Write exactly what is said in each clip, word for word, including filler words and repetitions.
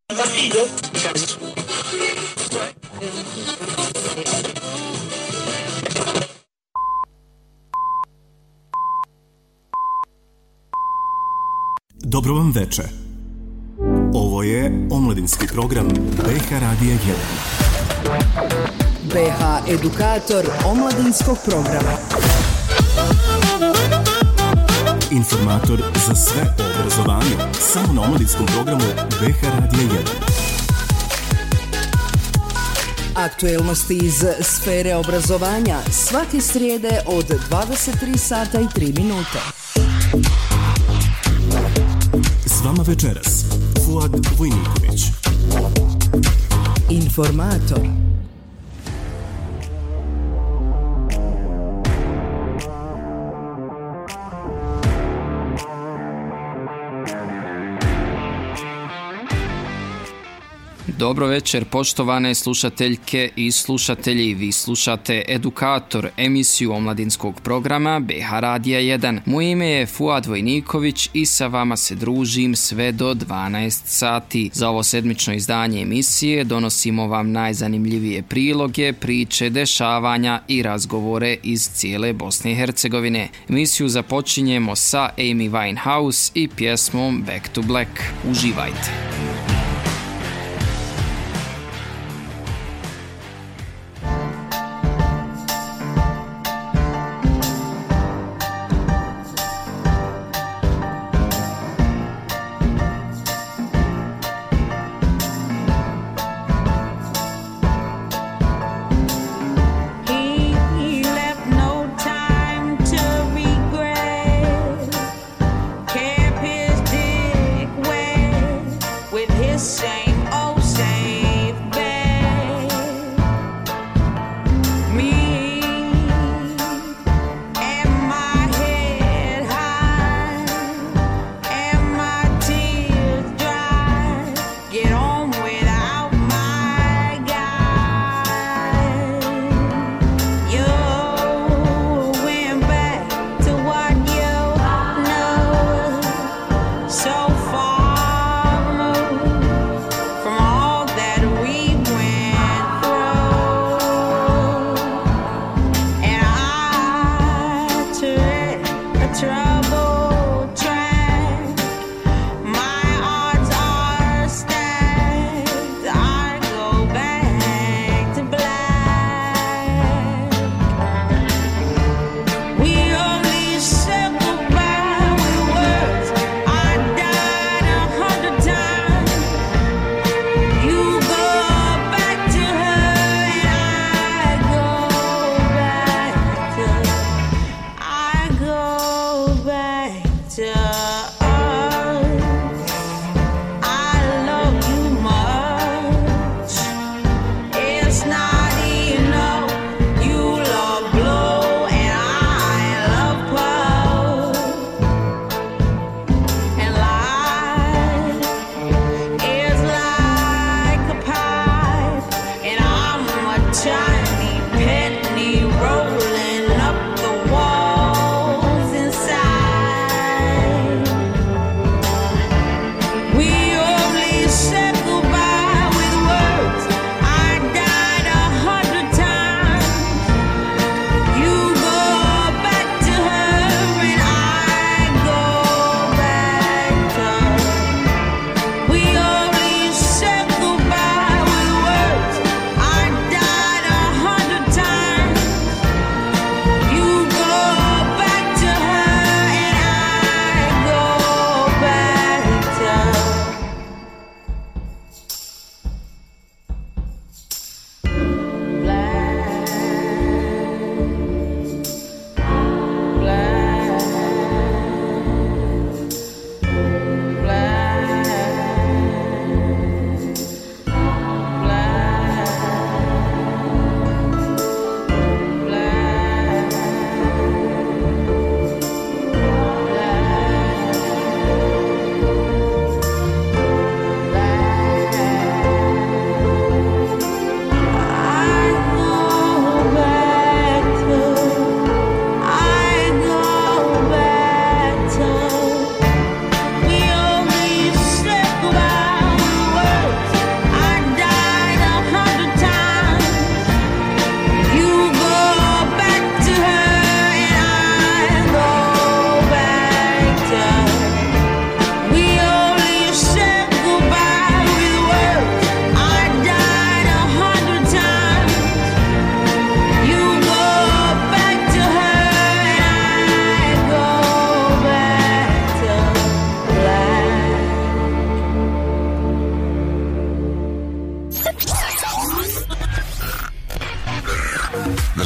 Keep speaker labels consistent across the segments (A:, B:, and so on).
A: Dobro vam veče. Ovo je omladinski program B H Radija jedan.
B: B H Edukator omladinskog programa.
A: Informator za sve o obrazovanju, samo na omladinskom programu B H Radija jedan.
B: Aktuelnosti iz sfere obrazovanja svake srijede od dvadeset tri sata i tri minute.
A: S vama večeras Fuad Vojniković.
B: Informator.
C: Dobro večer, poštovane slušateljke i slušatelji. Vi slušate Edukator, emisiju omladinskog programa B H Radija jedan. Moje ime je Fuad Vojniković i sa vama se družim sve do dvanaest sati. Za ovo sedmično izdanje emisije donosimo vam najzanimljivije priloge, priče, dešavanja i razgovore iz cijele Bosne i Hercegovine. Emisiju započinjemo sa Amy Winehouse i pjesmom Back to Black. Uživajte!
D: With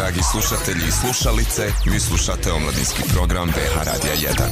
D: dragi slušatelji i slušalice, vi slušate omladinski program B H Radija jedan.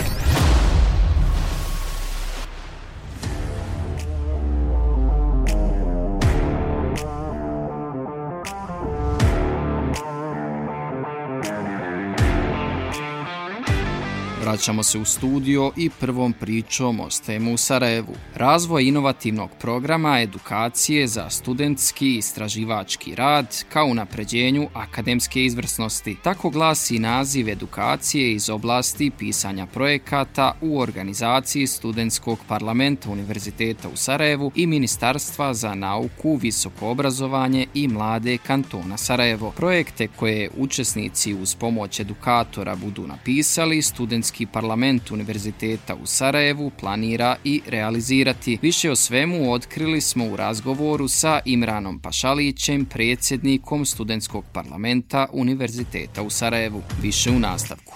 C: Vraćamo se u studio i prvom pričom ostajemo u Sarajevu. Razvoj inovativnog programa edukacije za studentski i istraživački rad kao unapređenju akademske izvrsnosti. Tako glasi naziv edukacije iz oblasti pisanja projekata u organizaciji Studentskog parlamenta Univerziteta u Sarajevu i Ministarstva za nauku, visoko obrazovanje i mlade kantona Sarajevo. Projekte koje učesnici uz pomoć edukatora budu napisali, Studentski parlament Univerziteta u Sarajevu planira i realizirati. Više o svemu otkrili smo u razgovoru sa Imranom Pašalićem, predsjednikom Studentskog parlamenta Univerziteta u Sarajevu. Više u nastavku.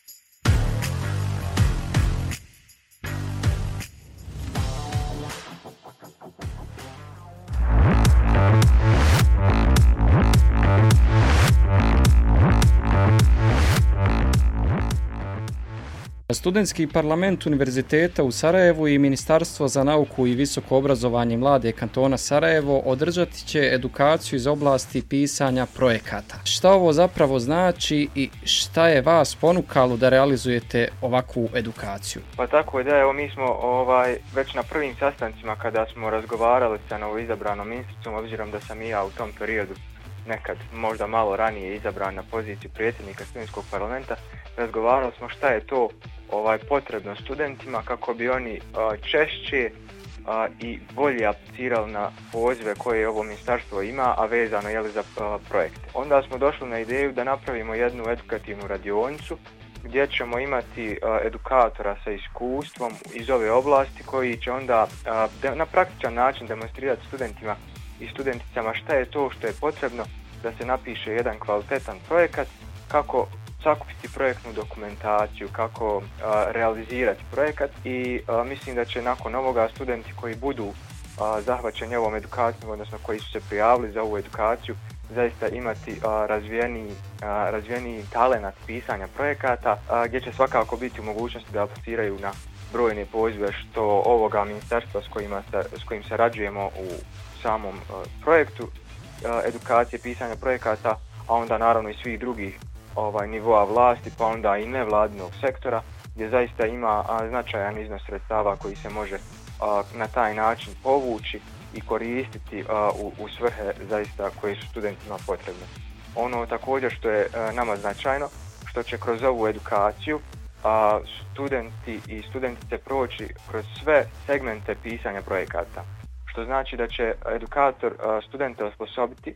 C: Studentski parlament Univerziteta u Sarajevu i Ministarstvo za nauku i visoko obrazovanje i mlade kantona Sarajevo održati će edukaciju iz oblasti pisanja projekata. Šta ovo zapravo znači i šta je vas ponukalo da realizujete ovakvu edukaciju?
E: Pa tako je da, evo mi smo ovaj, već na prvim sastancima kada smo razgovarali sa novoizabranom ministricom, obzirom da sam i ja u tom periodu nekad možda malo ranije izabran na poziciju predsjednika Studentskog parlamenta, razgovarali smo šta je to ovaj potrebno studentima kako bi oni a, češće a, i bolje aplicirali na pozive koje ovo ministarstvo ima, a vezano je li za a, projekte. Onda smo došli na ideju da napravimo jednu edukativnu radionicu gdje ćemo imati a, edukatora sa iskustvom iz ove oblasti koji će onda a, de, na praktičan način demonstrirati studentima i studenticama šta je to što je potrebno da se napiše jedan kvalitetan projekat, kako sakupiti projektnu dokumentaciju, kako a, realizirati projekat i a, mislim da će nakon ovoga studenti koji budu a, zahvaćeni ovom edukacijom, odnosno koji su se prijavili za ovu edukaciju, zaista imati a, razvijeni, a, razvijeni talenat pisanja projekata, a, gdje će svakako biti u mogućnosti da apliciraju na brojne pozive što ovoga ministarstva s, kojima sa, s kojim sarađujemo u samom a, projektu a, edukacije pisanja projekata, a onda naravno i svih drugih ovaj nivoa vlasti, pa onda i nevladinog sektora, gdje zaista ima a, značajan iznos sredstava koji se može a, na taj način povući i koristiti a, u, u svrhe zaista koje su studentima potrebne. Ono također što je a, nama značajno, što će kroz ovu edukaciju a, studenti i studentice proći kroz sve segmente pisanja projekata, što znači da će edukator a, studente osposobiti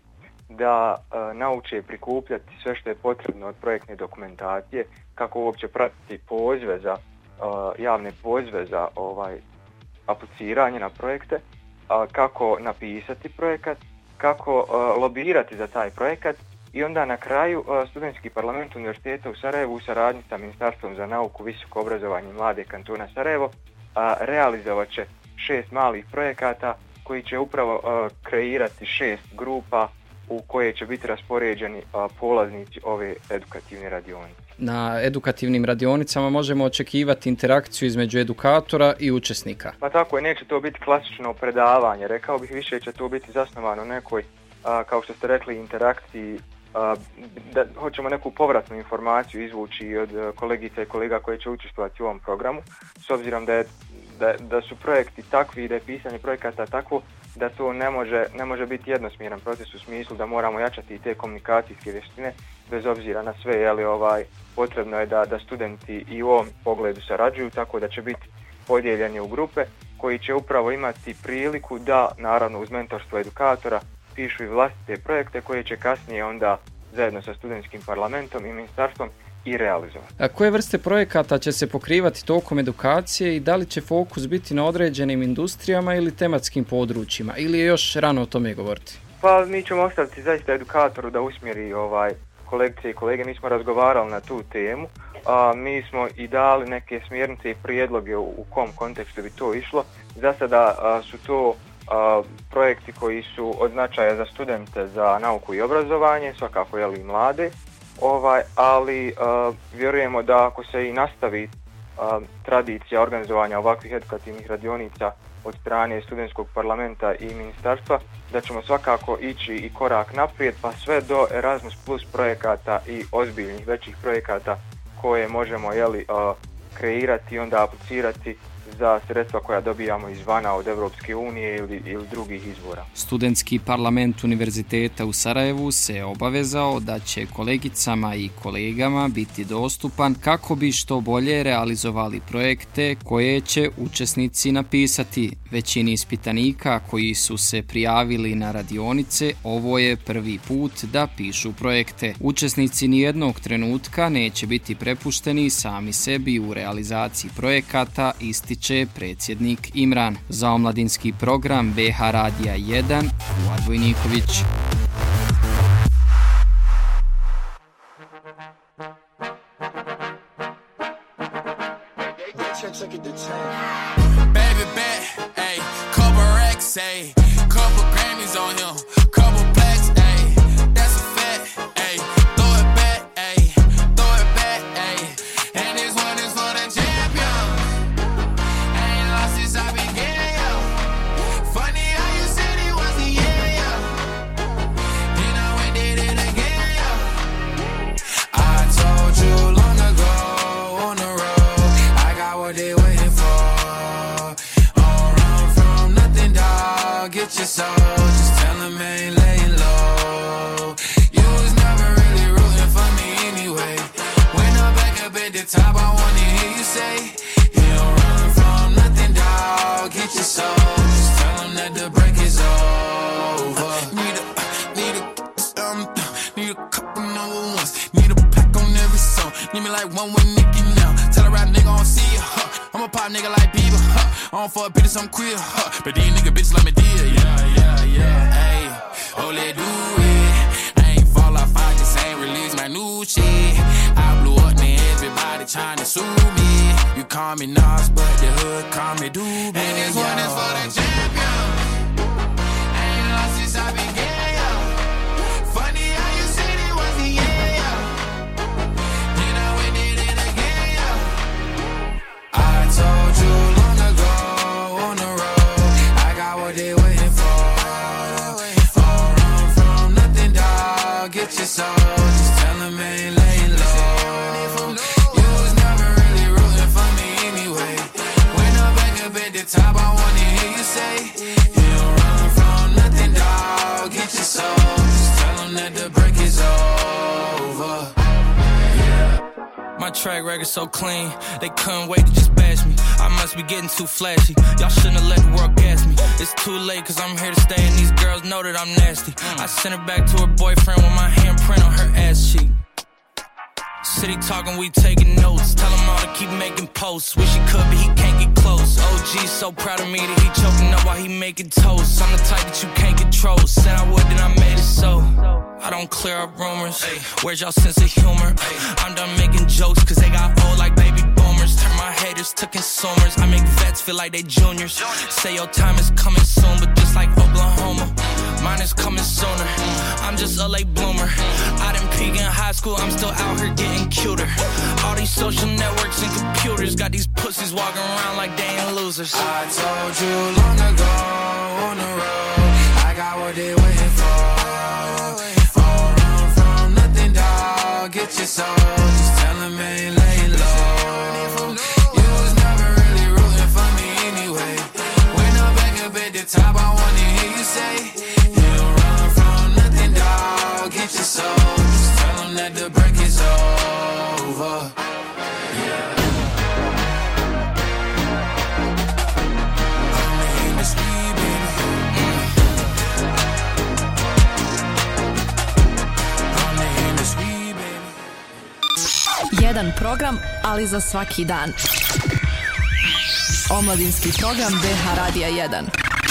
E: da e, nauče prikupljati sve što je potrebno od projektne dokumentacije, kako uopće pratiti pozive za e, javne pozive za ovaj apliciranje na projekte, a, kako napisati projekat, kako e, lobirati za taj projekat i onda na kraju e, Studentski parlament Univerziteta u Sarajevu u saradnji sa Ministarstvom za nauku, visoko obrazovanje i mlade kantona Sarajevo a, realizovat će šest malih projekata koji će upravo a, kreirati šest grupa u koje će biti raspoređeni a, polaznici ove edukativne radionice.
C: Na edukativnim radionicama možemo očekivati interakciju između edukatora i učesnika.
E: Pa tako je, neće to biti klasično predavanje, rekao bih više će to biti zasnovano nekoj, a, kao što ste rekli, interakciji, a, da hoćemo neku povratnu informaciju izvući od kolegica i kolega koji će učestvovati u ovom programu, s obzirom da, je, da, da su projekti takvi, da je pisanje projekata takvo, da to ne može, ne može biti jednosmjeran proces u smislu da moramo jačati i te komunikacijske vještine, bez obzira na sve, jeli, ovaj, potrebno je da, da studenti i u ovom pogledu sarađuju, tako da će biti podijeljeni u grupe koji će upravo imati priliku da, naravno uz mentorstvo edukatora, pišu i vlastite projekte koje će kasnije onda zajedno sa Studentskim parlamentom i ministarstvom i realizovati.
C: A koje vrste projekata će se pokrivati tokom edukacije i da li će fokus biti na određenim industrijama ili tematskim područjima, ili je još rano o tome govoriti?
E: Pa mi ćemo ostaviti zaista edukatoru da usmjeri ovaj kolegice i kolege. Mi smo razgovarali na tu temu, a mi smo i dali neke smjernice i prijedloge u, u kom kontekstu bi to išlo. Za sada a, su to a, projekti koji su od značaja za studente za nauku i obrazovanje, svakako jeli i mlade. ovaj, ali uh, vjerujemo da ako se i nastavi uh, tradicija organizovanja ovakvih edukativnih radionica od strane studentskog parlamenta i ministarstva, da ćemo svakako ići i korak naprijed, pa sve do Erasmus plus projekata i ozbiljnih većih projekata koje možemo jeli, uh, kreirati i onda aplicirati za sredstva koja dobijamo izvana od Europske unije ili, ili drugih izvora.
C: Studentski parlament Univerziteta u Sarajevu se obavezao da će kolegicama i kolegama biti dostupan kako bi što bolje realizovali projekte koje će učesnici napisati. Većini ispitanika koji su se prijavili na radionice, ovo je prvi put da pišu projekte. Učesnici nijednog trenutka neće biti prepušteni sami sebi u realizaciji projekata, ističe predsjednik Imran. Za omladinski program B H Radija jedan, Fuad Vojniković.
F: Baby bet, ayy, couple racks, ayy, couple Grammys on him, couple plaques, ayy, that's a fact, ayy, throw it back, ayy, throw it back, ayy, and this one is for the champion. Ain't lost since I began, yo. Funny how you said it was the year, yo. Then I went did it again, yo. I told you long ago on the road, I got what they waiting for. Get your soul, just tell him I ain't laying low. You was never really rooting for me anyway. When I'm back up at the top, I wanna hear you say, you don't run from nothing, dawg. Get your soul, just tell him that the break is over. Need a, need a, um, need a couple number ones. Need a pack on every song. Need me like one with Nicki now. Tell a rap nigga I don't see you, huh. I'm a pop nigga like Bieber, huh. I don't fuck bitches, I'm queer, huh. But these nigga bitches let me deal, yeah, yeah, yeah. Ayy, oh, let's do it. I ain't fall off, I just ain't release my new shit. I blew up, man, everybody tryna sue me. You call me Nas, but the hood call me Doobie. And this one is for the champion. Ain't lost since I began, yo. Funny how you said it was the year, yo. Then I went did it again, yo. I told you long ago on the road, I got what they waiting for. Don't run from nothing, dawg. Get your soul, just tell them I ain't laying low. You was never really rooting for me anyway. When I'm back up at the top, I wanna hear you say, you don't run from nothing, dawg. Get your soul, just tell them that the break is over. My track record so clean, they couldn't wait to just bash me. I must be getting too flashy. Y'all shouldn't have let the world gas me. It's too late cause I'm here to stay and these girls know that I'm nasty. I sent her back to her boyfriend with my handprint on her ass cheek. City talking, we taking notes. Tell him all to keep making posts. Wish he could, but he can't get close. O G's so proud of me that he choking up while he making toast. I'm the type that you can't control. Said I would, then I made it so. I don't clear up rumors. Where's y'all sense of humor? I'm done making jokes cause they got old like baby boomers. Turn my haters to consumers. I make vets feel like they juniors. Say your time is coming soon, but just like Oklahoma, mine is coming sooner. I'm just a late bloomer. I didn't peak in high school, I'm still out here getting cuter. All these social networks and computers got these pussies walking around like they ain't losers. I told you long ago on the road, I got what they waiting for. Don't run from nothing, dawg. Get your soul, just tell them I ain't laying low. You was never really rooting for me anyway. When I'm back up at the top, I wanna hear you say, you don't run from nothing, dawg. Get your soul, just tell them that the break is over. Yeah.
B: Jedan program, ali za svaki dan. Omladinski program B H Radija jedan.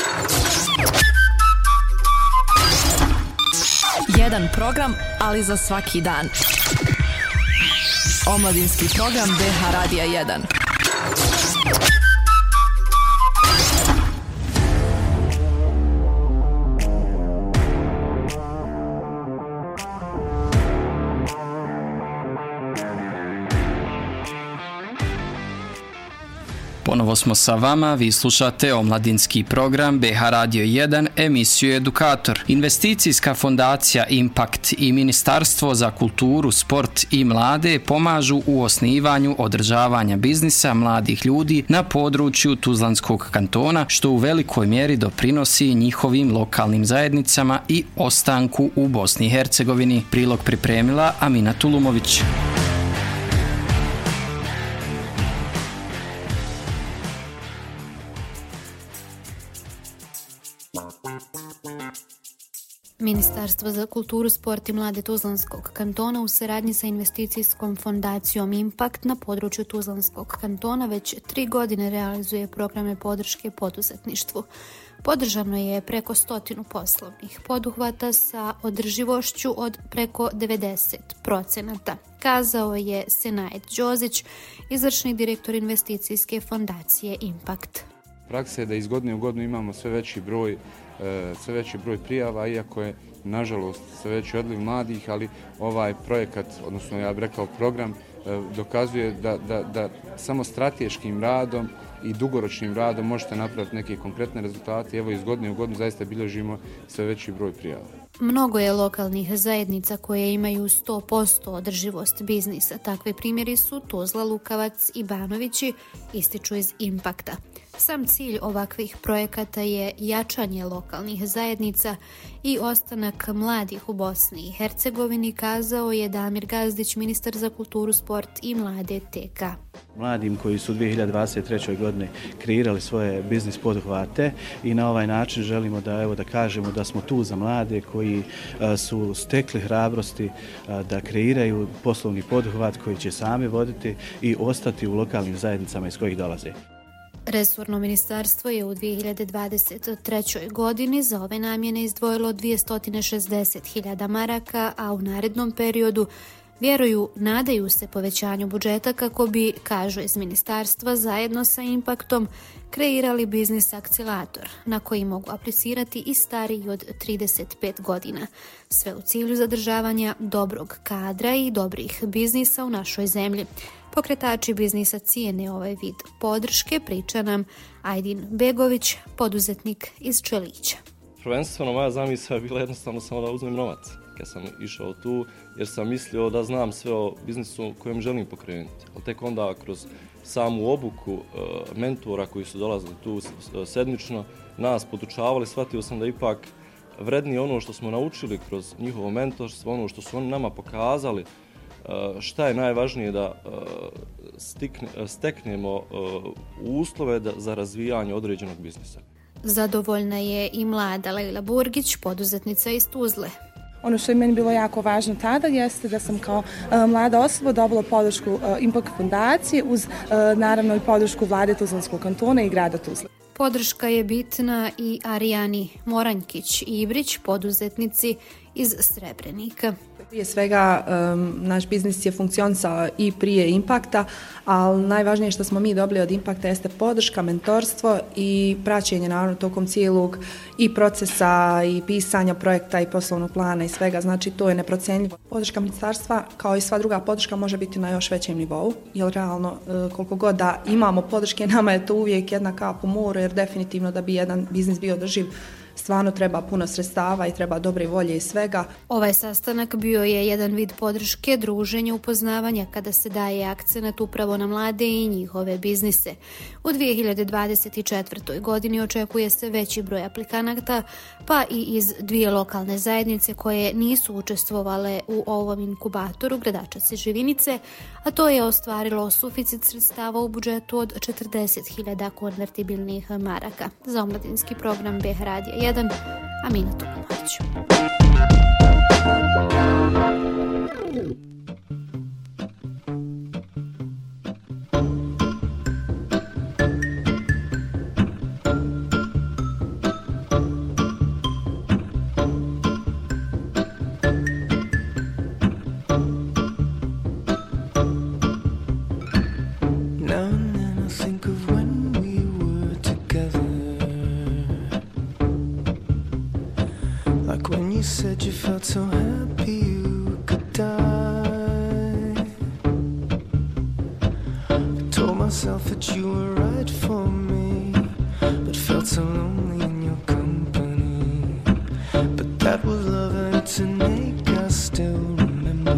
B: Jedan program, ali za svaki dan. Omladinski program B H Radija jedan.
C: Ponovo smo sa vama, vi slušate omladinski program B H Radio jedan, emisiju Edukator. Investicijska fondacija Impact i Ministarstvo za kulturu, sport i mlade pomažu u osnivanju održavanja biznisa mladih ljudi na području Tuzlanskog kantona, što u velikoj mjeri doprinosi njihovim lokalnim zajednicama i ostanku u Bosni i Hercegovini. Prilog pripremila Amina Tulumović.
G: Ministarstvo za kulturu, sport i mlade Tuzlanskog kantona u saradnji sa investicijskom fondacijom Impact na području Tuzlanskog kantona već tri godine realizuje programe podrške poduzetništvu. Podržano je preko stotinu poslovnih poduhvata sa održivošću od preko devedeset procenata, kazao je Senajet Đozić, izvršni direktor investicijske fondacije Impact.
H: Praksa je da iz godine u godinu imamo sve veći broj sve veći broj prijava, iako je nažalost sve veći odliv mladih, ali ovaj projekat, odnosno ja bih rekao program, dokazuje da, da, da samo strateškim radom i dugoročnim radom možete napraviti neke konkretne rezultate. Evo iz godine u godinu zaista bilježimo sve veći broj prijava.
G: Mnogo je lokalnih zajednica koje imaju sto posto održivost biznisa. Takvi primjeri su Tuzla, Lukavac i Banovići, ističu iz Impakta. Sam cilj ovakvih projekata je jačanje lokalnih zajednica i ostanak mladih u Bosni i Hercegovini, kazao je Damir Gazdić, ministar za kulturu, sport i mlade T K.
I: Mladim koji su u dvije hiljade dvadeset trećoj. godine kreirali svoje biznis poduhvate i na ovaj način želimo da, evo, da kažemo da smo tu za mlade koji a, su stekli hrabrosti a, da kreiraju poslovni poduhvat koji će sami voditi i ostati u lokalnim zajednicama iz kojih dolaze.
G: Resorno ministarstvo je u dvije hiljade dvadeset trećoj. godini za ove namjene izdvojilo dvjesto šezdeset hiljada maraka, a u narednom periodu vjeruju, nadaju se povećanju budžeta kako bi, kažu iz ministarstva, zajedno sa Impaktom kreirali biznis akcelator na koji mogu aplicirati i stariji od trideset pet godina. Sve u cilju zadržavanja dobrog kadra i dobrih biznisa u našoj zemlji. Pokretači biznisa cijene ovaj vid podrške, priča nam Ajdin Begović, poduzetnik iz Čelića.
J: Prvenstveno moja zamisao je bila jednostavno samo da uzmem novac kad sam išao tu, jer sam mislio da znam sve o biznisu kojem želim pokrenuti. Ali tek onda kroz samu obuku mentora koji su dolazili tu sedmično, nas podučavali, shvatio sam da ipak vrednije ono što smo naučili kroz njihovo mentorstvo, ono što su oni nama pokazali, šta je najvažnije da stikne, steknemo uslove da, za razvijanje određenog biznisa.
G: Zadovoljna je i mlada Lejla Burgić, poduzetnica iz Tuzle.
K: Ono što je meni bilo jako važno tada jeste da sam kao uh, mlada osoba dobila podršku uh, Impact fondacije uz uh, naravno i podršku vlade Tuzlanskog kantona i grada Tuzle.
G: Podrška je bitna i Arijani Moranjkić-Ibrić, poduzetnici iz Srebrenika.
L: Prije svega um, naš biznis je funkcionisao i prije Impakta, ali najvažnije što smo mi dobili od Impakta jeste podrška, mentorstvo i praćenje naravno tokom cijelog i procesa i pisanja projekta i poslovnog plana i svega, znači to je neprocjenjivo. Podrška ministarstva kao i sva druga podrška može biti na još većem nivou, jer realno koliko god da imamo podrške, nama je to uvijek jedna kap u moru, jer definitivno da bi jedan biznis bio održiv stvarno treba puno sredstava i treba dobre volje i svega.
G: Ovaj sastanak bio je jedan vid podrške, druženja, upoznavanja kada se daje akcenat upravo na mlade i njihove biznise. U dvije hiljade dvadeset četvrtoj. godini očekuje se veći broj aplikanata, pa i iz dvije lokalne zajednice koje nisu učestvovale u ovom inkubatoru, Gradačac i Živinice, a to je ostvarilo suficit sredstava u budžetu od četrdeset hiljada konvertibilnih maraka. Za omladinski program B H Radija jedan, Amina Tulumović.
M: You said you felt so happy you could die. I told myself that you were right. right for me, but felt so lonely in your company. But that was love, and tonight I still remember.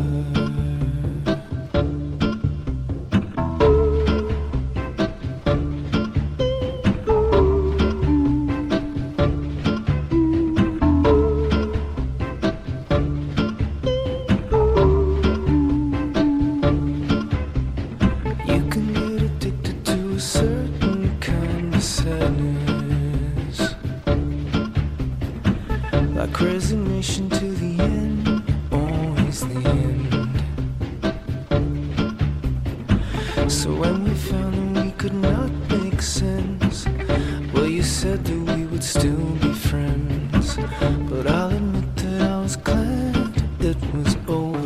M: Resignation to the end, always the end. So when we found that we could not make sense, well, you said that we would still be friends. But I'll admit that I was glad it was over.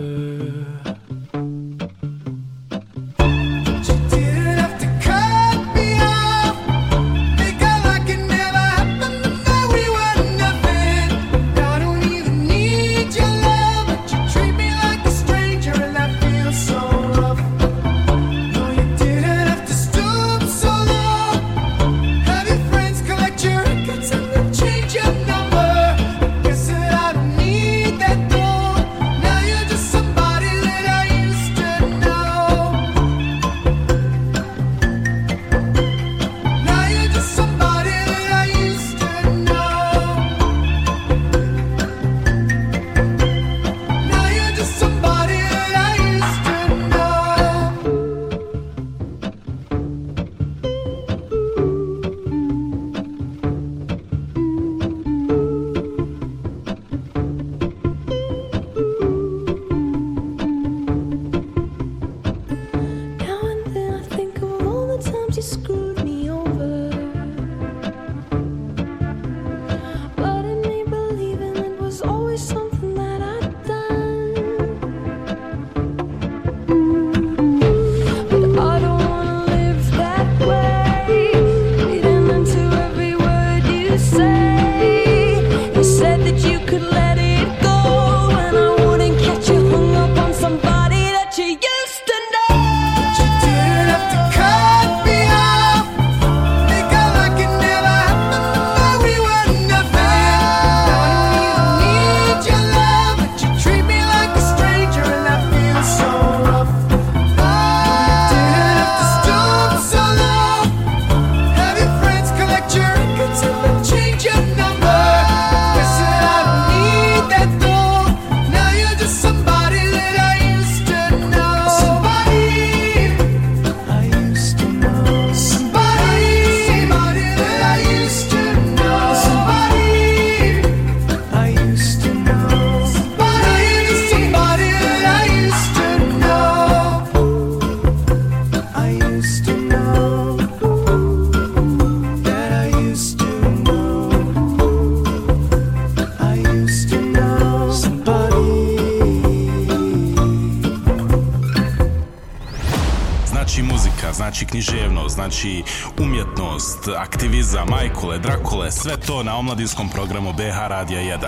N: znači književnost, znači umjetnost, aktivizam, majkule, drakule, sve to na omladinskom programu B H Radija jedan.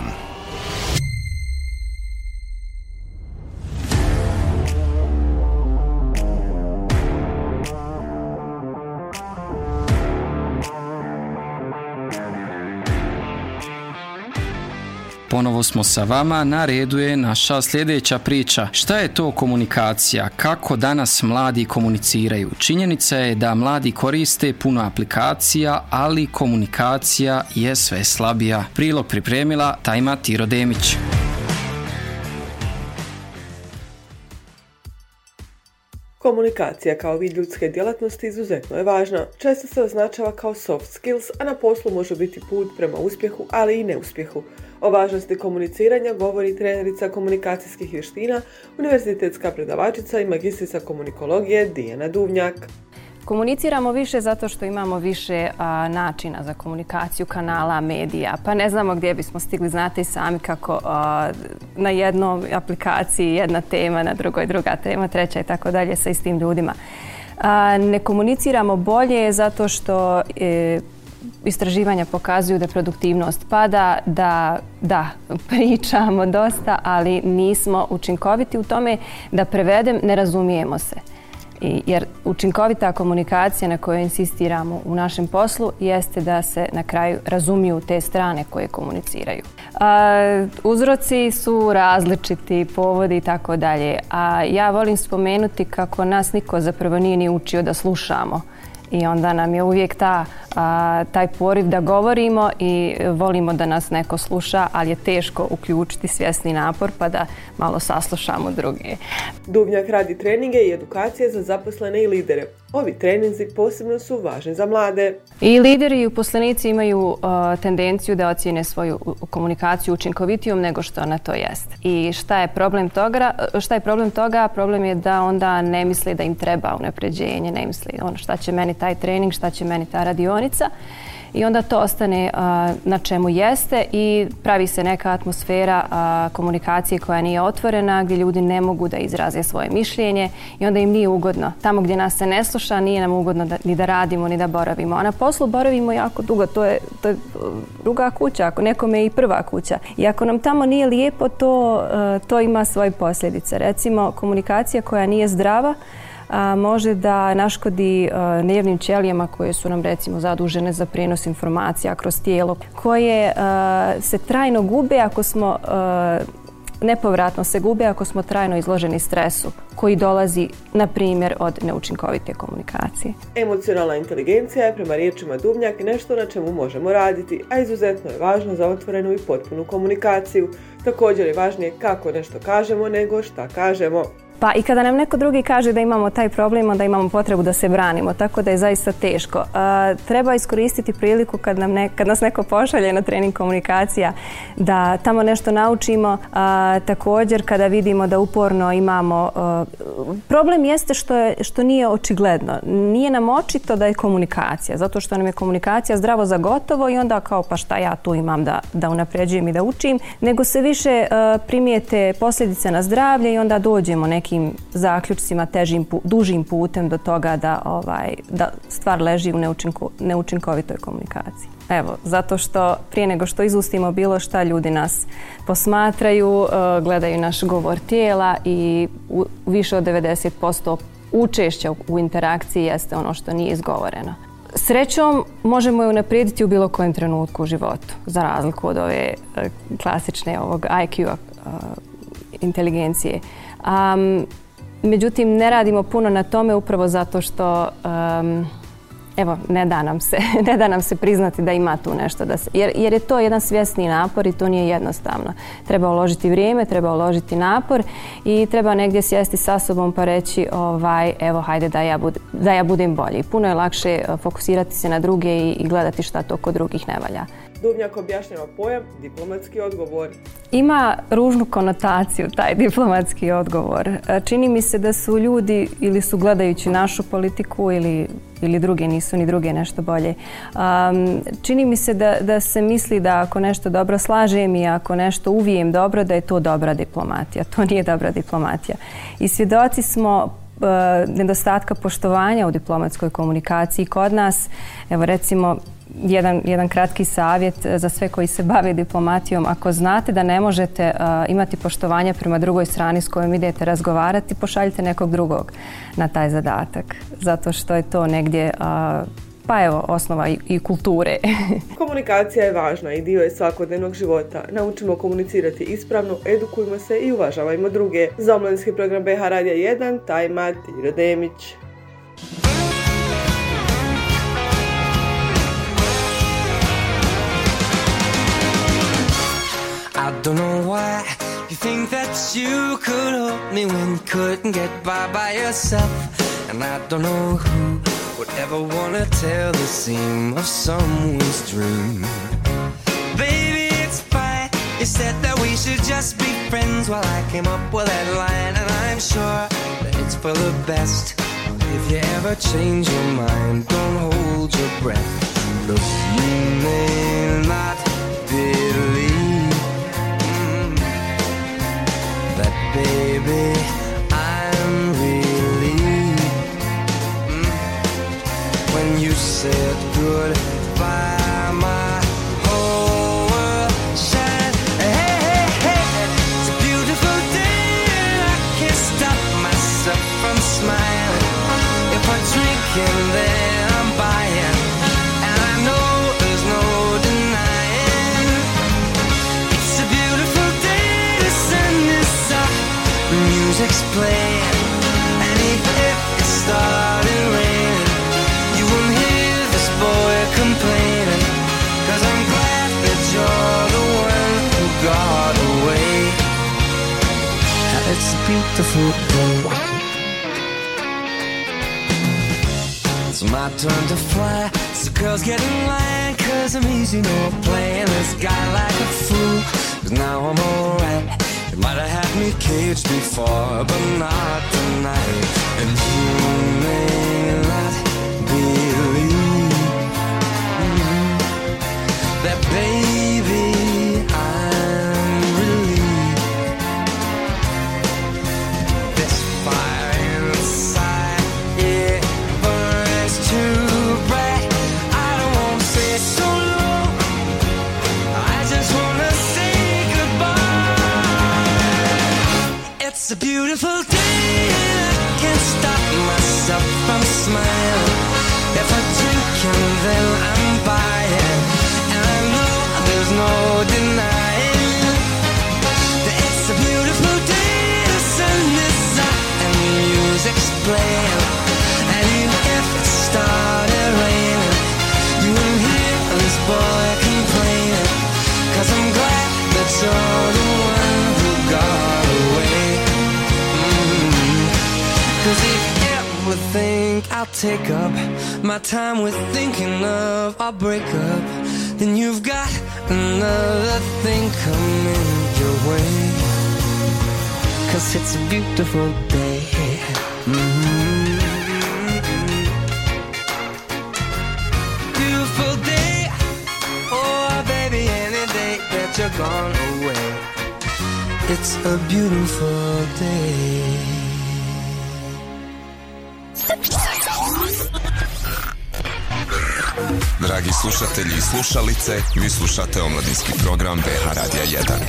C: Ponovo smo sa vama, na redu je naša sljedeća priča. Šta je to komunikacija? Kako danas mladi komuniciraju? Činjenica je da mladi koriste puno aplikacija, ali komunikacija je sve slabija. Prilog pripremila Tajma Tiro Demić.
O: Komunikacija kao vid ljudske djelatnosti izuzetno je važna. Često se označava kao soft skills, a na poslu može biti put prema uspjehu, ali i neuspjehu. O važnosti komuniciranja govori trenerica komunikacijskih vještina, univerzitetska predavačica i magistrica komunikologije Dijana Duvnjak.
P: Komuniciramo više zato što imamo više a, načina za komunikaciju, kanala, medija, pa ne znamo gdje bismo stigli, znate i sami kako a, na jednoj aplikaciji jedna tema, na drugoj druga tema, treća i tako dalje sa istim ljudima. A, ne komuniciramo bolje zato što e, istraživanja pokazuju da produktivnost pada, da, da pričamo dosta, ali nismo učinkoviti u tome. Da prevedem, ne razumijemo se. I, jer učinkovita komunikacija na kojoj insistiramo u našem poslu jeste da se na kraju razumiju te strane koje komuniciraju. A, uzroci su različiti, povodi i tako dalje. A ja volim spomenuti kako nas niko zapravo nije ni učio da slušamo. I onda nam je uvijek ta, a, taj poriv da govorimo i volimo da nas neko sluša, ali je teško uključiti svjesni napor pa da malo saslušamo druge.
O: Duvnjak radi treninge i edukacije za zaposlene i lidere. Ovi treninzi posebno su važni za mlade.
P: I lideri i uposlenici imaju uh, tendenciju da ocjene svoju komunikaciju učinkovitijom nego što ona to jest. I šta je problem toga? Šta je problem toga? Problem je da onda ne misle da im treba unapređenje, ne misle ono šta će meni taj trening, šta će meni ta radionica. I onda to ostane uh, na čemu jeste i pravi se neka atmosfera uh, komunikacije koja nije otvorena, gdje ljudi ne mogu da izraze svoje mišljenje i onda im nije ugodno. Tamo gdje nas se ne sluša, nije nam ugodno da, ni da radimo, ni da boravimo. A na poslu boravimo jako dugo, to je, to je druga kuća, ako nekome je i prva kuća. I ako nam tamo nije lijepo, to, uh, to ima svoje posljedice. Recimo, komunikacija koja nije zdrava, A, može da naškodi a, nervnim ćelijama koje su nam recimo zadužene za prijenos informacija kroz tijelo, koje a, se trajno gube ako smo, a, nepovratno se gube ako smo trajno izloženi stresu koji dolazi, na primjer, od neučinkovite komunikacije.
O: Emocionalna inteligencija je prema riječima Duvnjak nešto na čemu možemo raditi, a izuzetno je važno za otvorenu i potpunu komunikaciju. Također je važnije kako nešto kažemo nego šta kažemo.
P: Pa i kada nam neko drugi kaže da imamo taj problem, onda imamo potrebu da se branimo, tako da je zaista teško. A, treba iskoristiti priliku kad, nam ne, kad nas neko pošalje na trening komunikacija da tamo nešto naučimo. A, također kada vidimo da uporno imamo... A, problem jeste što, je, što nije očigledno. Nije nam očito da je komunikacija, zato što nam je komunikacija zdravo za gotovo i onda kao pa šta ja tu imam da, da unapređujem i da učim, nego se više a, primijete posljedice na zdravlje i onda dođemo neki nekim zaključcima težim, dužim putem do toga da, ovaj, da stvar leži u neučinko, neučinkovitoj komunikaciji. Evo, zato što prije nego što izustimo bilo šta, ljudi nas posmatraju, gledaju naš govor tijela i u, više od devedeset posto učešća u interakciji jeste ono što nije izgovoreno. Srećom možemo je unaprijediti u bilo kojem trenutku u životu, za razliku od ove klasične ovog I Q-a inteligencije. Um, međutim, ne radimo puno na tome upravo zato što um, evo, ne da nam se, ne da nam se priznati da ima tu nešto. Da se, jer, jer je to jedan svjesni napor i to nije jednostavno. Treba uložiti vrijeme, treba uložiti napor i treba negdje sjesti sa sobom pa reći ovaj, evo, hajde da ja, bud, da ja budem bolji. Puno je lakše fokusirati se na druge i, i gledati šta to kod drugih ne valja.
O: Duvnjak objašnjava pojam diplomatski odgovor.
P: Ima ružnu konotaciju taj diplomatski odgovor. Čini mi se da su ljudi ili su gledajući našu politiku ili, ili druge, nisu ni druge nešto bolje. Um, čini mi se da, da se misli da ako nešto dobro slažem i ako nešto uvijem dobro, da je to dobra diplomatija. To nije dobra diplomatija. I svjedoci smo uh, nedostatka poštovanja u diplomatskoj komunikaciji kod nas. Evo recimo, Jedan, jedan kratki savjet za sve koji se bave diplomatijom. Ako znate da ne možete uh, imati poštovanja prema drugoj strani s kojom idete razgovarati, pošaljite nekog drugog na taj zadatak. Zato što je to negdje, uh, pa evo, osnova i, i kulture.
O: Komunikacija je važna i dio je svakodnevnog života. Naučimo komunicirati ispravno, edukujmo se i uvažavajmo druge. Za omladinski program B H Radija jedan, Tajma Tiro Demić.
Q: I don't know why you think that you could help me when you couldn't get by by yourself. And I don't know who would ever want to tell the seam of someone's dream. Baby, it's fine. You said that we should just be friends. Well, I came up with that line, and I'm sure that it's for the best. If you ever change your mind, don't hold your breath. Look, you may not believe baby, I'm relieved mm. when you said goodbye, my whole world shined. Hey, hey, hey, it's a beautiful day and I can't stop myself from smiling. explain. And if it started raining, you wouldn't hear this boy complaining. Cause I'm glad that you're the one who got away. It's a beautiful day. It's my turn to fly, so girls get in line. Cause I'm easy, no playing this guy like a fool. Cause now I'm alright. You might have had me caged before, but not tonight. And you may not believe mm, that baby I'm relieved. This fire inside, it burns too bright. I don't want to say so long, I just want to say goodbye. It's a beautiful day and I can't stop myself from smiling. If I drink and then I'm buying, and I know there's no denying that it's a beautiful day. The sun is up and the music's playing. And even if it started raining, you wouldn't hear this boy complaining. Cause I'm glad that you're the one who got away. Mm-hmm. Cause if you ever think I'll take up my time with thinking of our breakup, then you've got another thing coming your way. Cause it's a beautiful day. Mm-hmm. Beautiful day. Oh baby, any day that you're gone away, it's a beautiful day.
D: Dragi slušatelji i slušalice, vi slušate omladinski program B H Radija jedan.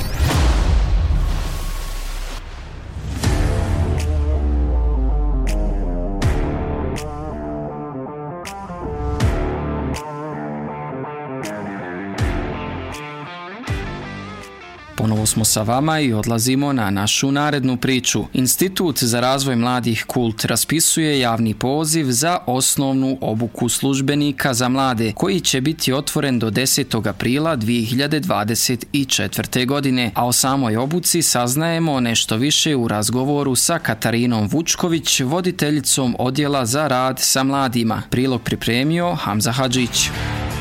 C: Ponovo smo sa vama i odlazimo na našu narednu priču. Institut za razvoj mladih Kult raspisuje javni poziv za osnovnu obuku službenika za mlade, koji će biti otvoren do desetog aprila dvije hiljade dvadeset četvrte. godine, a o samoj obuci saznajemo nešto više u razgovoru sa Katarinom Vučković, voditeljicom odjela za rad sa mladima. Prilog pripremio Hamza Hadžić.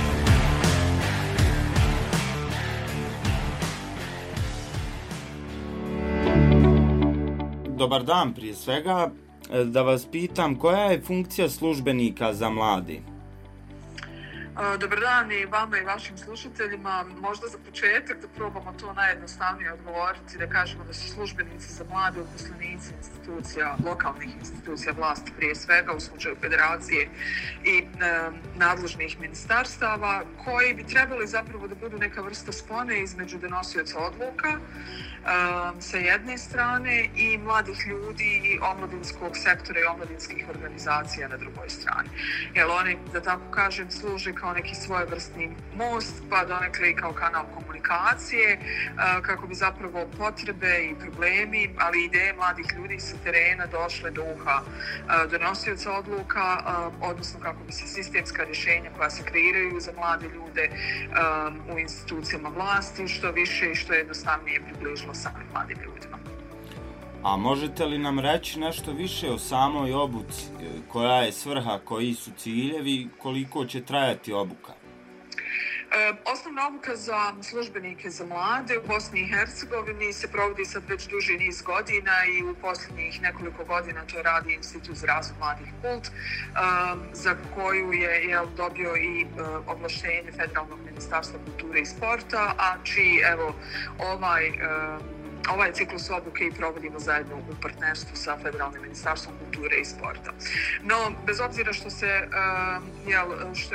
R: Dobar dan prije svega, da vas pitam koja je funkcija službenika za mladi?
S: Dobar dan i vama i vašim slušateljima. Možda za početak da probamo to najjednostavnije odgovoriti, da kažemo da su službenici za mlade uposlenici institucija, lokalnih institucija vlasti prije svega u slučaju federacije i e, nadležnih ministarstava, koji bi trebali zapravo da budu neka vrsta spone između donosioca odluka e, sa jedne strane i mladih ljudi i omladinskog sektora i omladinskih organizacija na drugoj strani. Jer oni, da tako kažem, služe kao neki svojevrsni most, pa donekle i kao kanal komunikacije, kako bi zapravo potrebe i problemi, ali i ideje mladih ljudi sa terena došle do uha donosioca odluka, odnosno kako bi se sistemska rješenja koja se kreiraju za mlade ljude u institucijama vlasti što više i što jednostavnije približilo samim mladim ljudima.
R: A možete li nam reći nešto više o samoj obuci? Koja je svrha, koji su ciljevi, koliko će trajati obuka?
S: E, osnovna obuka za službenike za mlade u Bosni i Hercegovini se provodi sad već duži niz godina i u posljednjih nekoliko godina to radi Institut za razvoj mladih Kult, e, za koju je jel, dobio i e, ovlaštenje Federalnog ministarstva kulture i sporta, a čiji evo ovaj e, Ovaj ciklus obuke i provodimo zajedno u partnerstvu sa Federalnim ministarstvom kulture i sporta. No, bez obzira što se, uh, jel, što je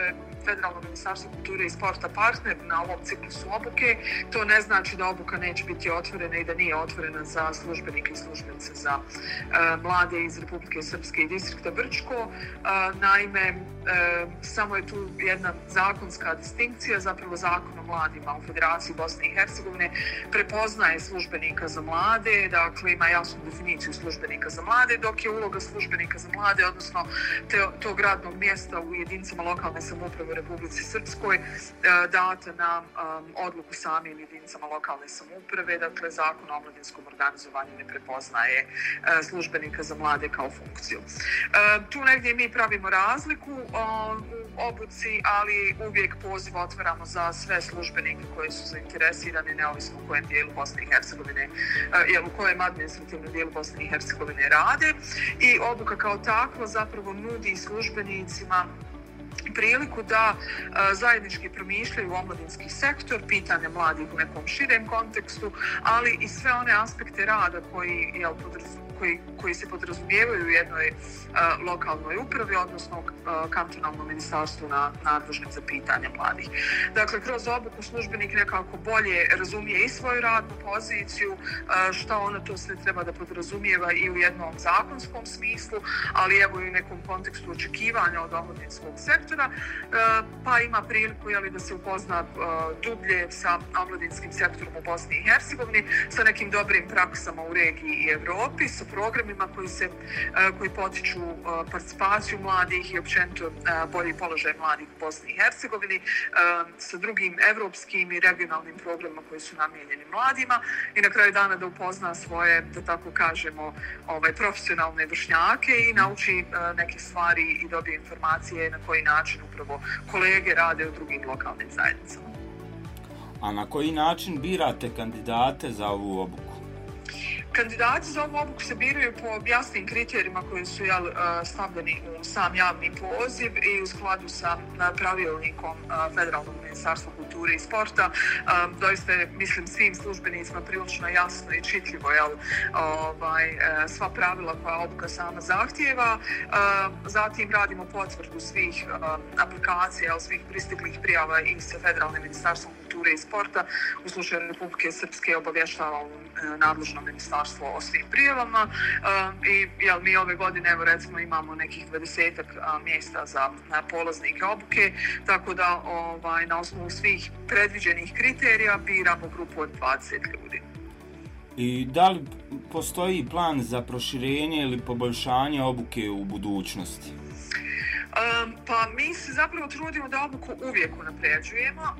S: Federalno ministarstvo kulture i sporta partner na ovom ciklusu obuke, to ne znači da obuka neće biti otvorena i da nije otvorena za službenike i službenice za uh, mlade iz Republike Srpske i distrikta Brčko. Uh, naime, uh, samo je tu jedna zakonska distinkcija, zapravo Zakon o mladima u Federaciji Bosne i Hercegovine prepoznaje službenika za mlade, dakle ima jasnu definiciju službenika za mlade, dok je uloga službenika za mlade, odnosno te, tog radnog mjesta u jedinicama lokalne samouprave u Republici Srpskoj data na um, odluku samim jedinicama lokalne samouprave, dakle Zakon o omladinskom organizovanju ne prepoznaje uh, službenika za mlade kao funkciju. Uh, tu negdje mi pravimo razliku uh, u obuci, ali uvijek poziv otvaramo za sve službenike koji su zainteresirani, neovisno u kojem dijelu Bosne i Hercegovine, uh, u kojem administrativnom dijelu Bosne i Hercegovine rade. I obuka kao takva zapravo nudi službenicima priliku da uh, zajednički promišljaju omladinski sektor, pitanja mladih u nekom širem kontekstu, ali i sve one aspekte rada koji, jel, podrazumijevaju Koji, koji se podrazumijevaju u jednoj uh, lokalnoj upravi, odnosno uh, kantonalnom ministarstvu na, nadležnim za pitanja mladih. Dakle, kroz obuku službenik nekako bolje razumije i svoju radnu poziciju, uh, šta ona to sve treba da podrazumijeva i u jednom zakonskom smislu, ali evo i u nekom kontekstu očekivanja od omladinskog sektora, uh, pa ima priliku, jeli, da se upozna uh, dublje sa omladinskim sektorom u Bosni i Hercegovini, sa nekim dobrim praksama u regiji i Evropi, sa programima koji se koji potiču participaciju mladih i općenito bolji položaj mladih u Bosni i Hercegovini, sa drugim evropskim i regionalnim programima koji su namijenjeni mladima i na kraju dana da upozna svoje, da tako kažemo, ovaj, profesionalne vršnjake i nauči neke stvari i dobije informacije na koji način upravo kolege rade u drugim lokalnim zajednicama.
R: A na koji način birate kandidate za ovu obuku?
S: Kandidati za ovu obuku se biraju po jasnim kriterijima koji su jel, stavljeni u sam javni poziv i u skladu sa pravilnikom Federalnog ministarstva kulture i sporta. Doista je, mislim, svim službenicima prilično jasno i čitljivo jel, ovaj, sva pravila koja obuka sama zahtijeva. Zatim radimo potvrdu svih aplikacija, jel, svih pristiglih prijava i sa Federalnim ministarstvom kulture i sporta. U slučaju Republike Srpske obavještavamo nadležno ministarstvo o svim prijavama uh, i jel, mi ove godine evo recimo imamo nekih dvadesetak uh, mjesta za uh, polaznike obuke, tako da ovaj, na osnovu svih predviđenih kriterija biramo grupu od dvadeset ljudi.
R: I da li postoji plan za proširenje ili poboljšanje obuke u budućnosti?
S: Um, pa mi se zapravo trudimo da obuku uvijek unapređujemo uh,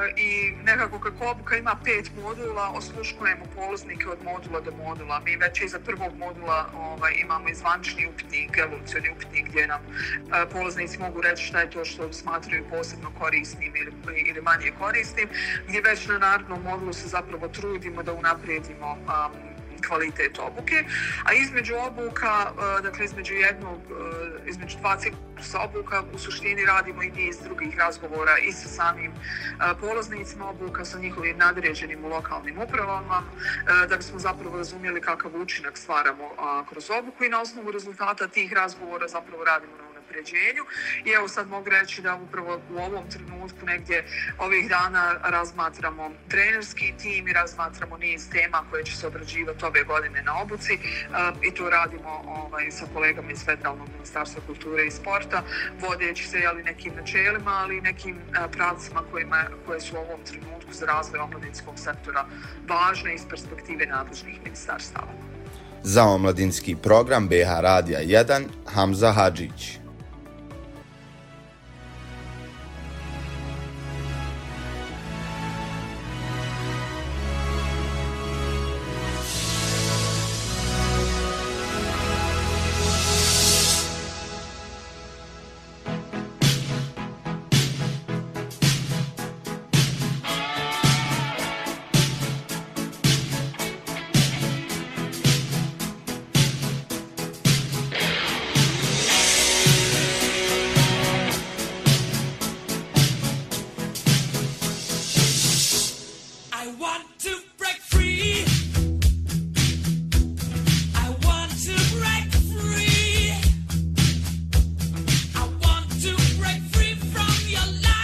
S: i nekako kako obuka ima pet modula, osluškujemo polaznike od modula do modula. Mi već iza prvog modula ovaj, imamo i zvančni upitnik, evolucioni upitnik gdje nam uh, polaznici mogu reći šta je to što smatraju posebno korisnim ili, ili manje korisnim, gdje već na narednom modulu se zapravo trudimo da unaprijedimo um, kvalitet obuke, a između obuka, dakle između jednog, između dva ciklusa obuka u suštini radimo i niz drugih razgovora i sa samim polaznicima obuka, sa njihovim nadređenim u lokalnim upravama, da bismo zapravo razumjeli kakav učinak stvaramo kroz obuku i na osnovu rezultata tih razgovora zapravo radimo na unapređenju. I evo sad mogu reći da upravo u ovom trenutku negdje ovih dana razmatramo trenerski tim i razmatramo niz tema koje će se obrađivati ove godine na obuci uh, i to radimo ovaj, sa kolegama iz Federalnog ministarstva kulture i sporta, vodeći se jeli, nekim načelima, ali i nekim uh, pravcima kojima, koje su u ovom trenutku za razvoj omladinskog sektora važne iz perspektive nadležnih ministarstava.
T: Za omladinski program B H Radija jedan, Hamza Hadžić.
U: Your life.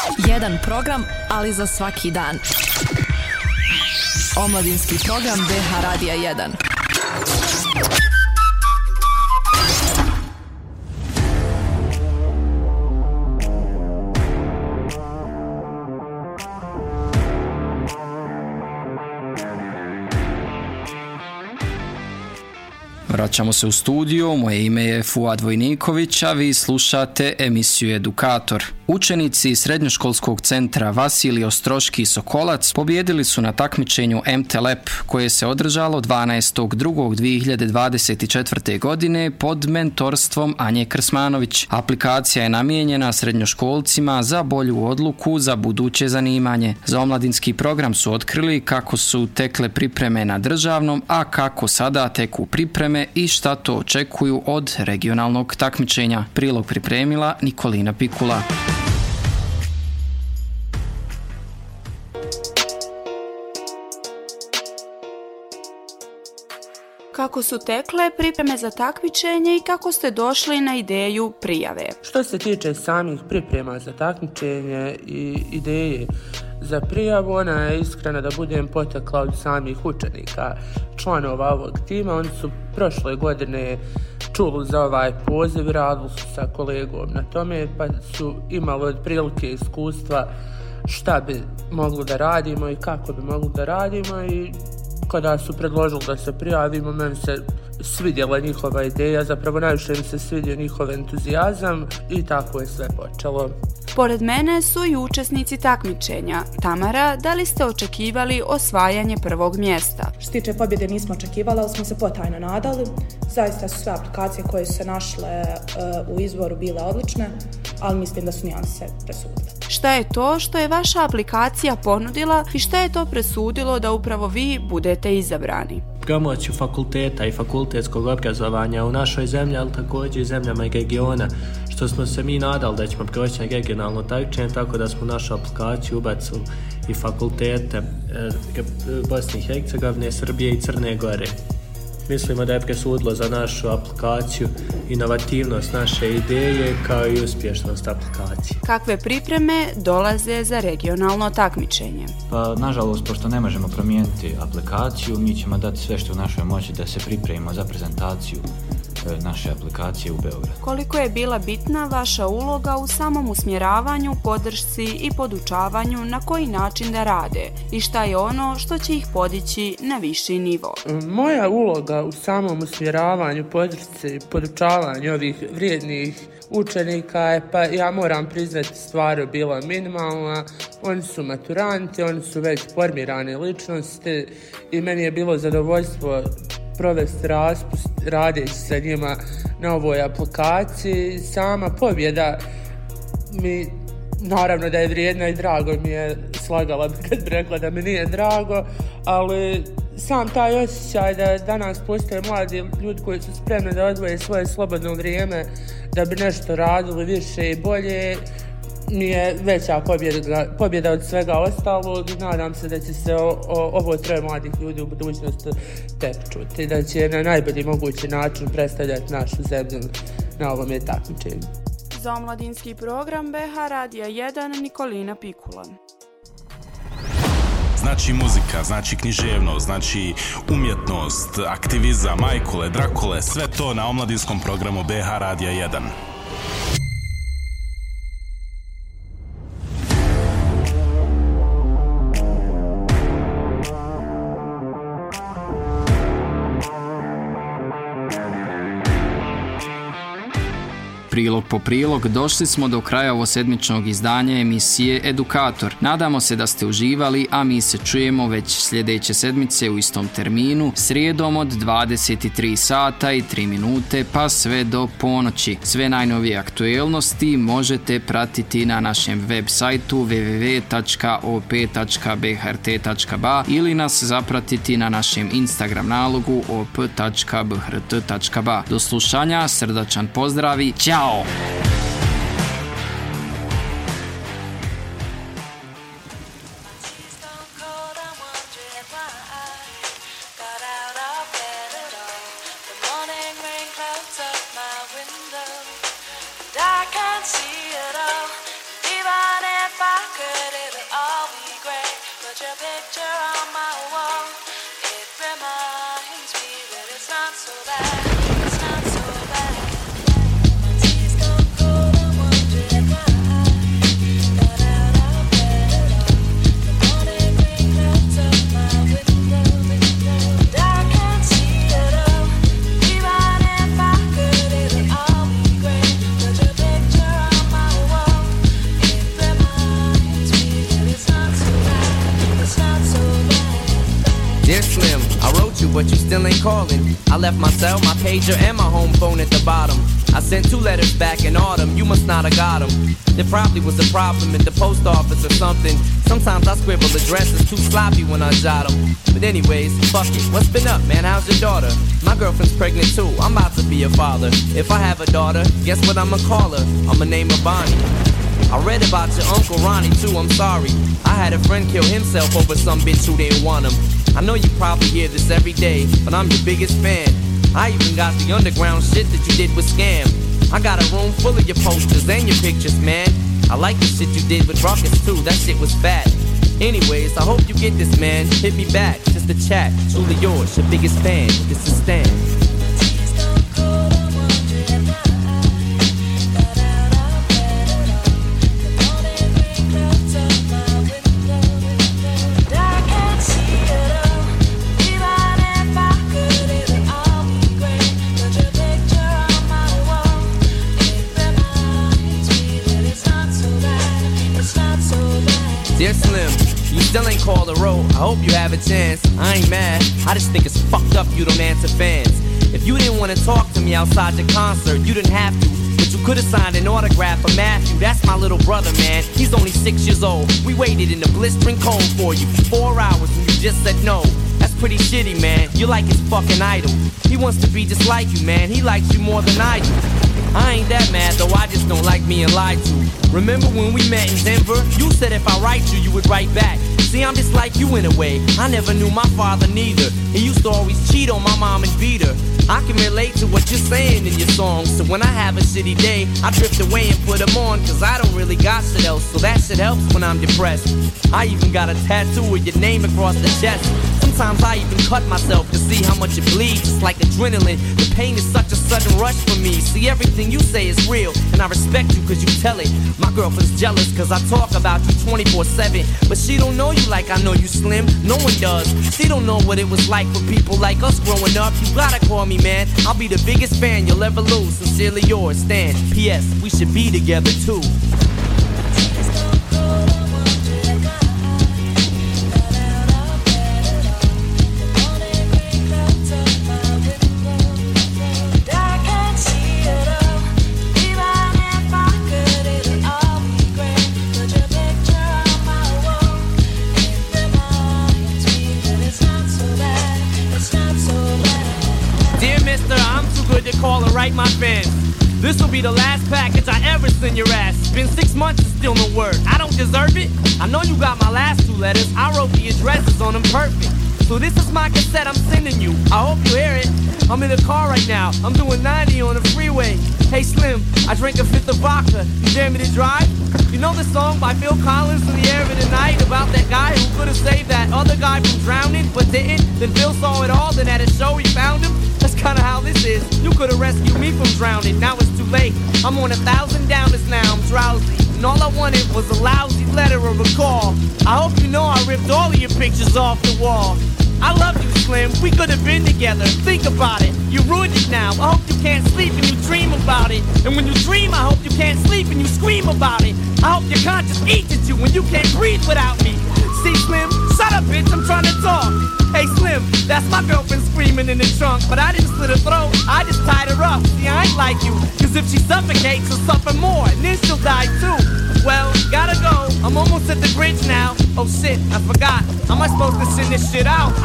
U: Jedan program, ali za svaki dan. Omladinski program B H Radija jedan.
C: Vraćamo se u studio, moje ime je Fuad Vojniković, a vi slušate emisiju Edukator. Učenici Srednjoškolskog centra Vasilij Ostroški Sokolac pobijedili su na takmičenju M T L E P koje se održalo dvanaestog drugog dvije hiljade dvadeset četvrte. godine pod mentorstvom Anje Krsmanović. Aplikacija je namijenjena srednjoškolcima za bolju odluku za buduće zanimanje. Za omladinski program su otkrili kako su tekle pripreme na državnom, a kako sada teku pripreme i šta to očekuju od regionalnog takmičenja. Prilog pripremila Nikolina Pikula.
V: Kako su tekle pripreme za takmičenje i kako ste došli na ideju prijave?
W: Što se tiče samih priprema za takmičenje i ideje za prijavu, ona je iskrena da budem potekla od samih učenika, članova ovog tima. Oni su prošle godine čuli za ovaj poziv, radili su sa kolegom na tome, pa su imali otprilike iskustva šta bi mogli da radimo i kako bi mogli da radimo, i kada su predložili da se prijavimo, meni se svidjela njihova ideja, zapravo najviše mi se svidio njihov entuzijazam i tako je sve počelo.
V: Pored mene su i učesnici takmičenja. Tamara, da li ste očekivali osvajanje prvog mjesta?
K: Što se tiče pobjede nismo očekivali, ali smo se potajno nadali. Zaista su sve aplikacije koje su se našle uh, u izboru bile odlične, ali mislim da su nijanse presudile.
V: Šta je to što je vaša aplikacija ponudila i šta je to presudilo da upravo vi budete izabrani?
X: Promociju fakulteta i fakultetskog obrazovanja u našoj zemlji, ali također i zemljama i regiona, što smo se mi nadali da ćemo proći na regionalno takmičenje, tako da smo u našu aplikaciju ubacili i fakultete e, Bosne i Hercegovine, Srbije i Crne Gore. Mislimo da je presudilo za našu aplikaciju inovativnost naše ideje kao i uspješnost aplikacije.
V: Kakve pripreme dolaze za regionalno takmičenje?
Y: Pa, nažalost, pošto ne možemo promijeniti aplikaciju, mi ćemo dati sve što je u našoj moći da se pripremimo za prezentaciju naše aplikacije u Beogradu.
V: Koliko je bila bitna vaša uloga u samom usmjeravanju, podršci i podučavanju na koji način da rade i šta je ono što će ih podići na viši nivo?
W: Moja uloga u samom usmjeravanju, podršci i podučavanju ovih vrijednih učenika je, pa ja moram priznati, stvar bila minimalna. Oni su maturanti, oni su već formirane ličnosti i meni je bilo zadovoljstvo provesti raspust radeći sa njima na ovoj aplikaciji. Sama pobjeda mi, naravno da je vrijedna i drago mi je, slagala bi kad bi rekla da mi nije drago, ali sam taj osjećaj da danas postoje mladi ljudi koji su spremni da odvoje svoje slobodno vrijeme da bi nešto radili više i bolje, mi je veća pobjeda, pobjeda od svega ostalog i nadam se da će se o, o, ovo troje mladih ljudi u budućnosti tek čuti, da će na najbolji mogući način predstavljati našu zemlju na ovom takmičenju.
V: Za omladinski program B H Radija jedan, Nikolina Pikula.
N: Znači muzika, znači književnost, znači umjetnost, aktivizam, majkule, drakule, sve to na omladinskom programu B H Radija jedan.
C: Prilog po prilog došli smo do kraja ovosedmičnog izdanja emisije Edukator. Nadamo se da ste uživali, a mi se čujemo već sljedeće sedmice u istom terminu, srijedom od dvadeset tri sata i tri minute pa sve do ponoći. Sve najnovije aktuelnosti možete pratiti na našem web sajtu w w w tačka o p tačka b h r t tačka b a ili nas zapratiti na našem Instagram nalogu o p tačka b h r t tačka b a. Do slušanja, srdačan pozdrav i ćao!
Z: I can't see it all, even if I
A: but you still ain't calling. I left my cell, my pager, and my home phone at the bottom. I sent two letters back in autumn, you must not have got them. There probably was a problem at the post office or something. Sometimes I scribble addresses too sloppy when I jot them. But anyways, fuck it, what's been up, man? How's your daughter? My girlfriend's pregnant too, I'm about to be a father. If I have a daughter, guess what I'ma call her? I'ma name her Bonnie. I read about your Uncle Ronnie too, I'm sorry. I had a friend kill himself over some bitch who didn't want him. I know you probably hear this every day, but I'm your biggest fan. I even got the underground shit that you did with Scam. I got a room full of your posters and your pictures, man. I like the shit you did with Rockets too, that shit was fat. Anyways, I hope you get this, man. Hit me back, just a chat. Truly yours, your biggest fan. This is Stan. Dear Slim, you still ain't called a road. I hope you have a chance. I ain't mad. I just think it's fucked up you don't answer fans. If you didn't want to talk to me outside the concert, you didn't have to. But you could have signed an autograph for Matthew. That's my little brother, man. He's only six years old. We waited in the blistering cold for you for four hours and you just said no. That's pretty shitty, man. You're like his fucking idol. He wants to be just like you, man. He likes you more than I do. I ain't that mad, though I just don't like being lied to. Remember when we met in Denver? You said if I write you, you would write back. See, I'm just like you in a way. I never knew my father neither. He used to always cheat on my mom and beat her. I can relate to what you're saying in your songs. So when I have a shitty day, I drift away and put them on. Cause I don't really got shit else, so that shit helps when I'm depressed. I even got a tattoo with your name across the chest. Sometimes I even cut myself to see how much it bleeds. It's like adrenaline. The pain is such a sudden rush for me. See, everything you say is real, and I respect you cause you tell it. My girlfriend's jealous cause I talk about you twenty-four seven. But she don't know you like I know you, Slim. No one does. She don't know what it was like for people like us growing up. You gotta call me, man. I'll be the biggest fan you'll ever lose. Sincerely yours, Stan. P S. We should be together too. Call and write my fans. This will be the last package I ever send your ass. It's been six months and still no word. I don't deserve it. I know you got my last two letters. I wrote the addresses on them perfect. So this is my cassette I'm sending you. I hope you hear it. I'm in the car right now. I'm doing ninety on the freeway. Hey Slim, I drank a fifth of vodka. You dare me to drive? You know the song by Phil Collins, In the Air of the Night, about that guy who could have saved that other guy from drowning but didn't? Then Phil saw it all, then at a show he found him. That's kinda how this is. You could've rescued me from drowning, now it's too late. I'm on a thousand downers now, I'm drowsy. And all I wanted was a lousy letter or a call. I hope you know I ripped all of your pictures off the wall. I love you, Slim, we could've been together. Think about it, you ruined it now. I hope you can't sleep and you dream about it. And when you dream, I hope you can't sleep and you scream about it. I hope your conscience eats at you when you can't breathe without me. See, Slim, shut up, bitch, I'm trying to talk. Hey, Slim, that's my girlfriend screaming in the trunk. But I didn't slit her throat, I just tied her up. See, I ain't like you, cause if she suffocates, she'll suffer more, and then she'll die too. Well, gotta go, I'm almost at the bridge now. Oh shit, I forgot, how am I supposed to send this shit out?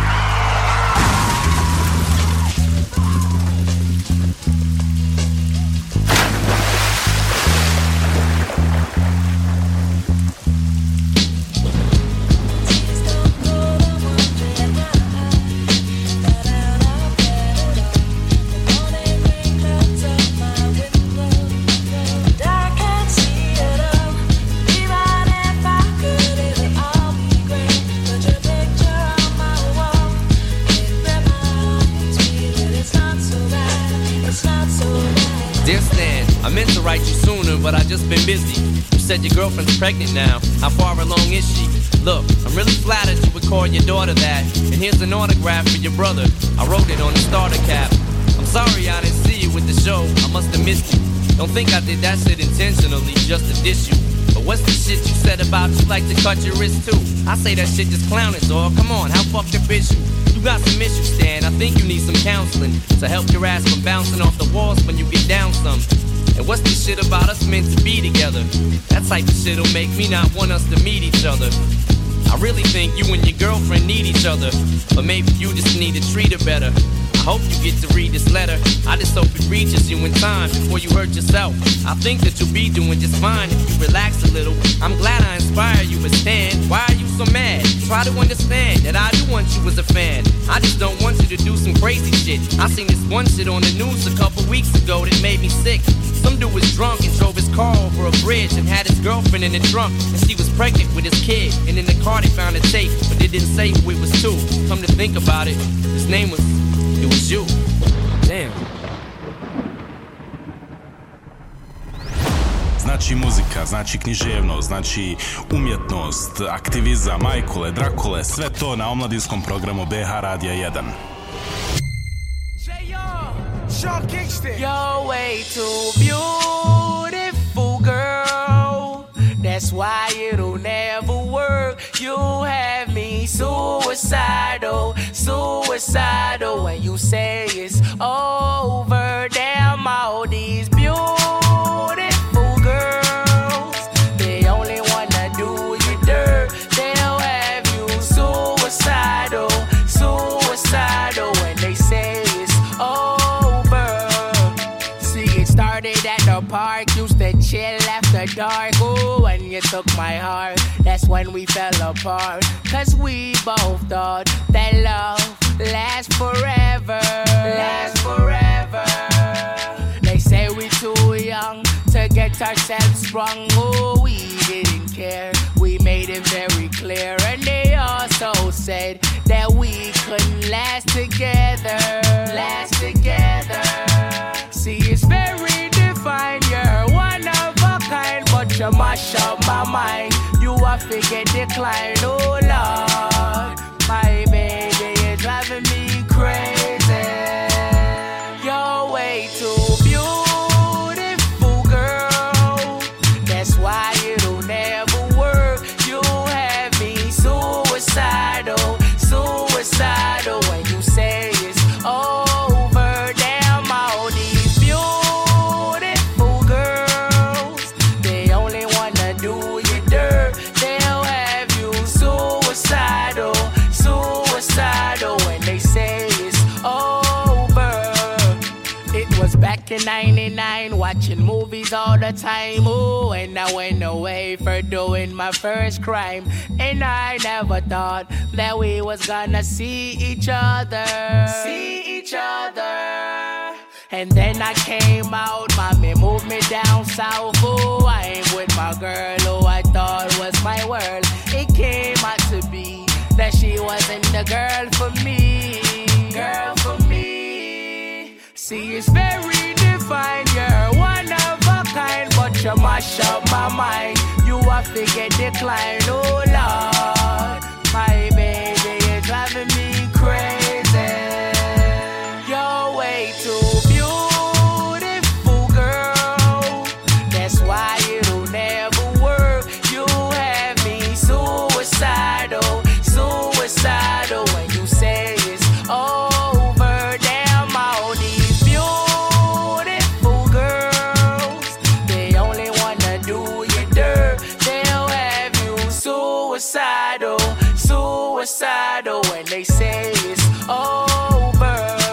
A: But I just been busy. You said your girlfriend's pregnant now. How far along is she? Look, I'm really flattered you would call your daughter that. And here's an autograph for your brother. I wrote it on the starter cap. I'm sorry I didn't see you with the show. I must have missed you. Don't think I did that shit intentionally just to diss you. But what's the shit you said about you like to cut your wrist too? I say that shit just clowning, dog. Come on, how fucked up is you? You You got some issues, Stan. I think you need some counseling to help your ass from bouncing off the walls when you get down some. And what's this shit about us meant to be together? That type of shit'll make me not want us to meet each other. I really think you and your girlfriend need each other, but maybe you just need to treat her better. I hope you get to read this letter. I just hope it reaches you in time before you hurt yourself. I think that you'll be doing just fine if you relax a little. I'm glad I inspire you, but Stan, why are you so mad? Try to understand that I do want you as a fan. I just don't want you to do some crazy shit. I seen this one shit on the news a couple weeks ago that made me sick. Some dude was drunk and drove his car over a bridge and had his girlfriend in the trunk, and she was pregnant with his kid. And in the car they found a tape, but it didn't say who it was to. Come to think about it, his name was, it was you. Damn.
N: Znači muzika, znači književnost, znači umjetnost, aktivizam, majkule, drakule, sve to na omladinskom programu B H Radija jedan.
B: You're way too beautiful, girl. That's why it'll never work. You have me suicidal, suicidal. When you say it's over, damn all these beautiful girls, they only wanna do you dirt. They'll have you suicidal, suicidal. When they say it's over. See, it started at the park, used to chill after dark. Ooh, when you took my heart, that's when we fell apart. Cause we both thought that love lasts forever, lasts forever. They say we too young to get ourselves sprung. Oh, we didn't care, we made it very clear. And they also said that we couldn't last together, last together. See, it's very defined, you're one of a kind, but you mash up my mind. You a figure decline, oh Lord. My baby, you're driving me crazy. You're way too beautiful, girl. That's why it'll never work. You have me suicidal, suicidal. When you say it's over, damn all these beautiful girls, they only wanna do you dirt. They'll have you suicidal, suicidal. When they say it's over. It was back in ninety-nine, watching movies all the time. Ooh, and I went away for doing my first crime. And I never thought that we was gonna see each other, see each other. And then I came out, mommy moved me down south. Oh, I ain't with my girl who I thought was my world. It came out to be that she wasn't the girl for me, girl for me. See, it's very defined, you're one of a kind, but you mash up my mind. You a figure decline, oh Lord. My baby, you're driving me crazy. You're way too beautiful, girl. That's why it'll never work. You have me suicidal, suicidal. When you say it's over, damn all these beautiful girls, they only wanna do you dirt. They'll have you suicidal, suicidal. When they say it's over.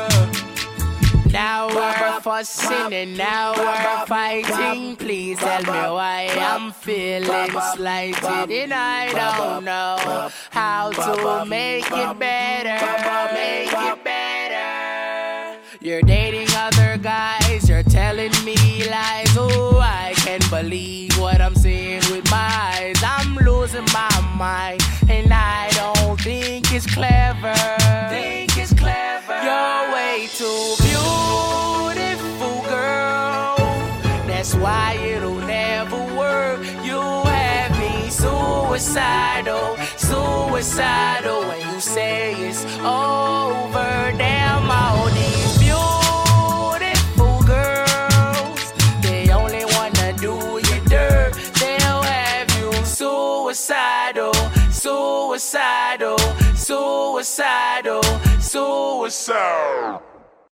B: Now we're fussing and now we're fighting. Please tell me why I'm feeling slighted, and I don't know how to make it better, make it better. You're dating other guys, you're telling me lies. Oh, I can't believe what I'm seeing with my eyes. I'm losing my mind, and I don't think it's clever. Think it's clever. You're way too beautiful, girl. That's why it'll never work. You have me suicidal, suicidal. When you say it's over, damn all these beautiful girls, they only wanna do you dirt. They'll have you suicidal, suicidal, suicidal, suicidal.